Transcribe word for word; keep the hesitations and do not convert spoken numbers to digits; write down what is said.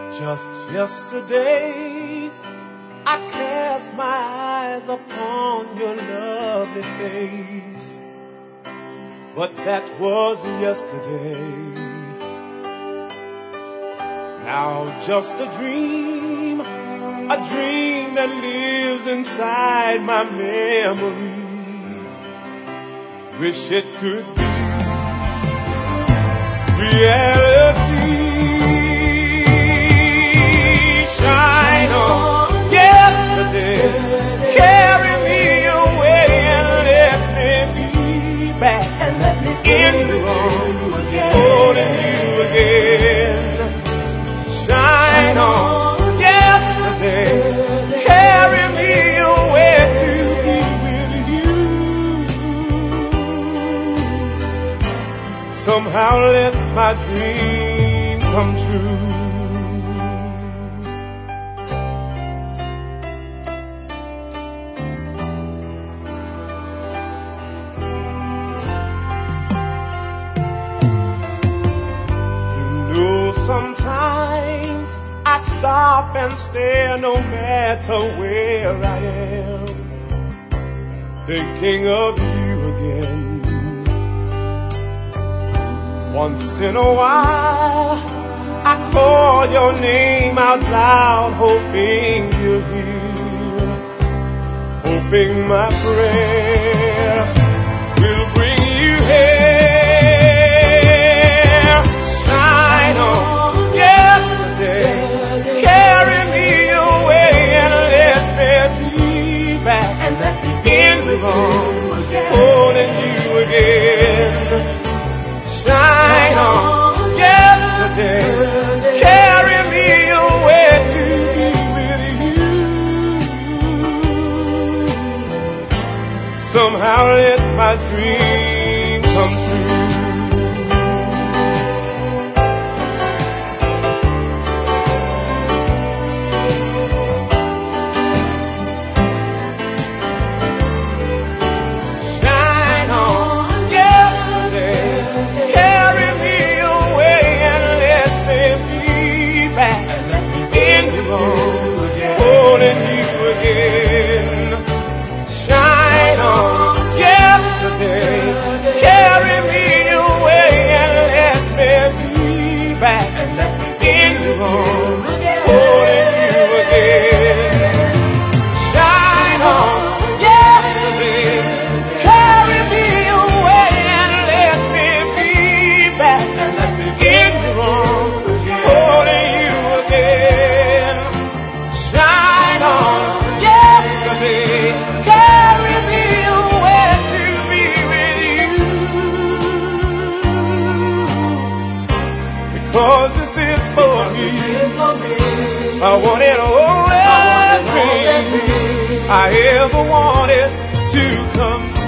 Just yesterday, I cast my eyes upon your lovely face, but that was yesterday. Now just a dream, a dream that lives inside my memory. Wish it could be reality. Shine on yesterday, carry me away and let me be back in the room, holding you again. Shine on yesterday, carry me away to be with you. Somehow let my dream come true. Sometimes I stop and stare no matter where I am, thinking of you again. Once in a while I call your name out loud, hoping you're here, hoping my prayer will bring you here. Shine on carry me away and let me be back in the room, holding you again. Shine on yesterday, carry me away to be with you. Somehow let my dream come true. I wanted all that dream I ever wanted to come